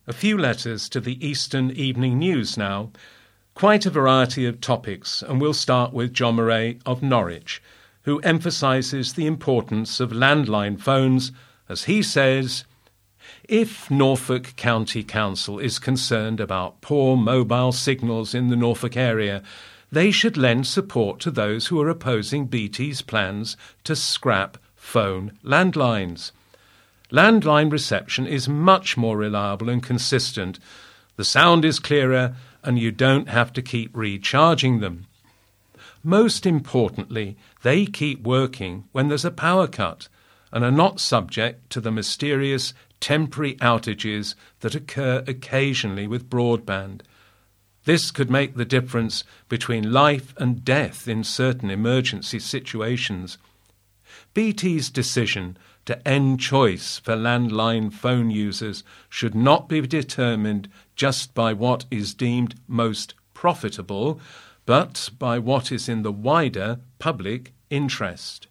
A few letters to the Eastern Evening News now. Quite a variety of topics, and we'll start with John Murray of Norwich, who emphasises the importance of landline phones, as he says, if Norfolk County Council is concerned about poor mobile signals in the Norfolk area, they should lend support to those who are opposing BT's plans to scrap phone landlines. Landline reception is much more reliable and consistent. The sound is clearer and you don't have to keep recharging them. Most importantly, they keep working when there's a power cut and are not subject to the mysterious temporary outages that occur occasionally with broadband. This could make the difference between life and death in certain emergency situations. BT's decision to end choice for landline phone users should not be determined just by what is deemed most profitable, but by what is in the wider public interest.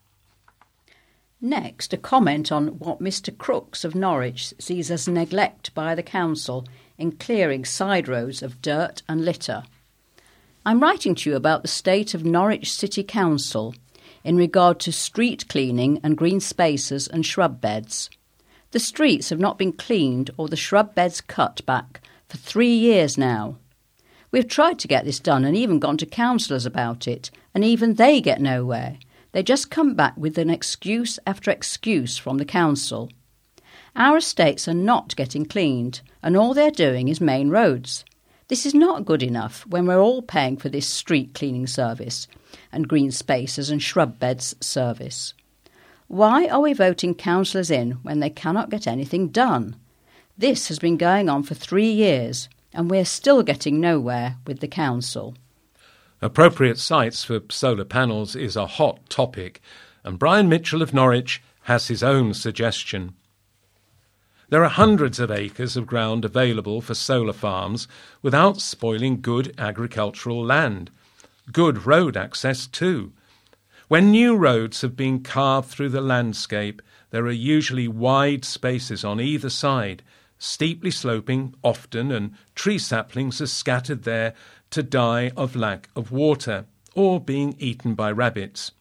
Next, a comment on what Mr Crooks of Norwich sees as neglect by the council in clearing side roads of dirt and litter. I'm writing to you about the state of Norwich City Council in regard to street cleaning and green spaces and shrub beds. The streets have not been cleaned or the shrub beds cut back for 3 years now. We've tried to get this done and even gone to councillors about it, and even they get nowhere. They just come back with an excuse after excuse from the council. Our estates are not getting cleaned, and all they're doing is main roads. This is not good enough when we're all paying for this street cleaning service and green spaces and shrub beds service. Why are we voting councillors in when they cannot get anything done? This has been going on for 3 years, and we're still getting nowhere with the council. Appropriate sites for solar panels is a hot topic, and Brian Mitchell of Norwich has his own suggestion. There are hundreds of acres of ground available for solar farms without spoiling good agricultural land. Good road access too. When new roads have been carved through the landscape, there are usually wide spaces on either side, steeply sloping often, and tree saplings are scattered there to die of lack of water or being eaten by rabbits.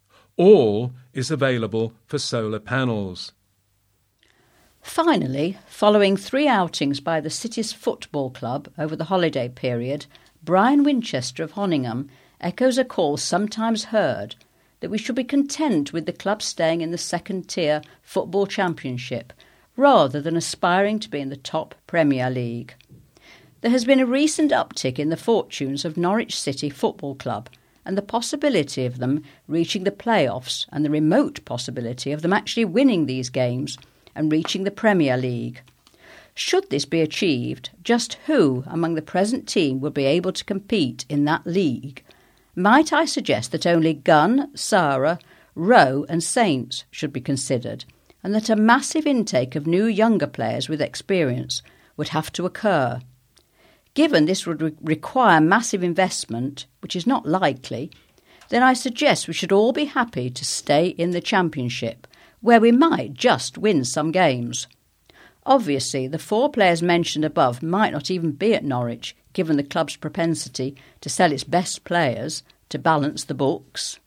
All is available for solar panels. Finally, following 3 outings by the city's football club over the holiday period, Brian Winchester of Honingham echoes a call sometimes heard that we should be content with the club staying in the second-tier football championship rather than aspiring to be in the top Premier League. There has been a recent uptick in the fortunes of Norwich City Football Club and the possibility of them reaching the playoffs and the remote possibility of them actually winning these games and reaching the Premier League. Should this be achieved, just who among the present team will be able to compete in that league? Might I suggest that only Gunn, Sarah, Rowe and Saints should be considered, and that a massive intake of new younger players with experience would have to occur? Given this would require massive investment, which is not likely, then I suggest we should all be happy to stay in the Championship, where we might just win some games. Obviously, the 4 players mentioned above might not even be at Norwich, given the club's propensity to sell its best players to balance the books.